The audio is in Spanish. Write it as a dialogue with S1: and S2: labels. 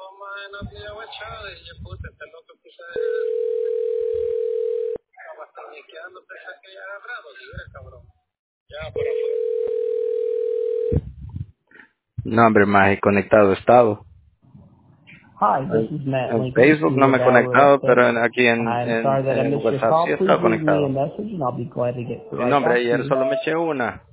S1: más no había guachado y yo puta, este loco quizás estaba hasta niqueando, pensé que ya agarrado, libre, cabrón. Ya, por afuera. No, hombre, más conectado estado.
S2: Hi, this is Matt
S1: En
S2: Lincoln,
S1: Facebook no
S2: Senior
S1: me he
S2: Valor
S1: conectado, pero
S2: Update.
S1: aquí
S2: I'm sorry that I
S1: en
S2: missed your
S1: WhatsApp
S2: call.
S1: sí
S2: Please
S1: está
S2: leave me a
S1: conectado.
S2: message and I'll be glad to get
S1: Y no,
S2: right
S1: hombre,
S2: back to
S1: ayer
S2: you.
S1: solo me eché una.